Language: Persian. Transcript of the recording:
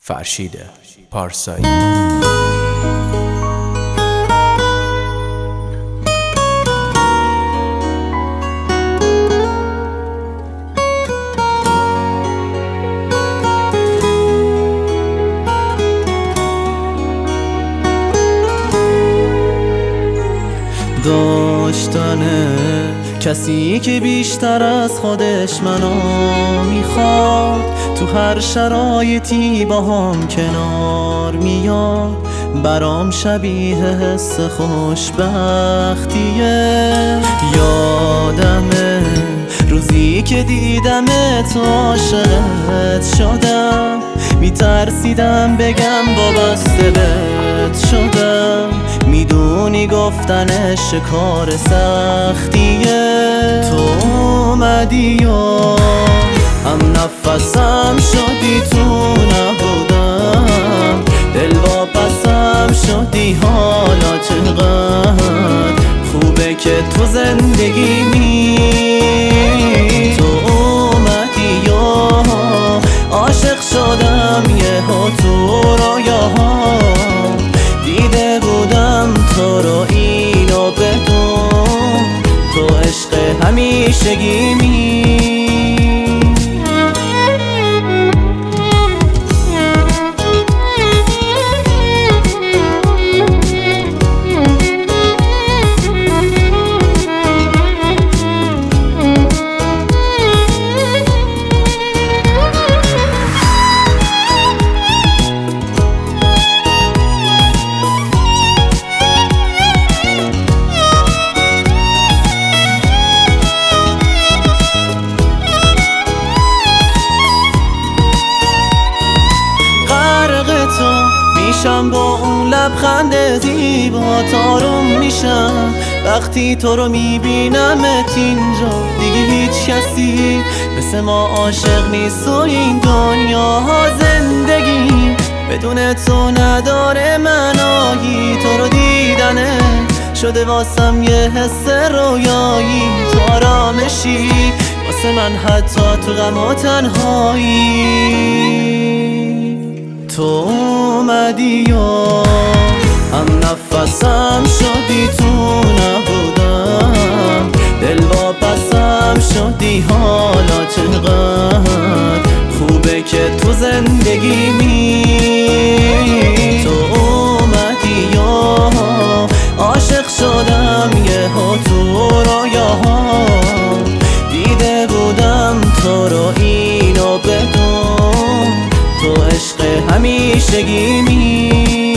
فرشید پارسایی. داشتنه کسی که بیشتر از خودش منو میخواد، تو هر شرایطی با هم کنار میاد، برام شبیه حس خوشبختیه. یادمه روزی که دیدمت عاشقت شدم، میترسیدم بگم وابسته بهت شدم، میدونی گفتنش کار سختیه. تو اومدی و هم نفسم شدی، تو نبودم دلواپسم شدی، حالا چقدر خوبه که تو زندگیمی. تو اومدی و عاشق شدم یهو تو رویاهام، دیده بودم تو رو اینو بدون، تو عشق همیشگیمی. میشم با اون لبخند زیبا، آروم میشم وقتی تو رو میبینمت اینجا. دیگه هیچ کسی مثل ما عاشق نیست و این دنیا زندگی بدون تو نداره معنایی. تو رو دیدنه شده واسم یه حس رویایی، تو آرامشی واسه من حتی تو غم و تنهایی. تو اومدی و هم نفسم شدی، تو نبودم دلواپسم شدی، حالا چقدر خوبه که تو زندگیمی. تو اومدی و عاشق شدم یهو تو رویاهام، دیده بودم تو رو اینو بدون، تو عشق همیشگیمی.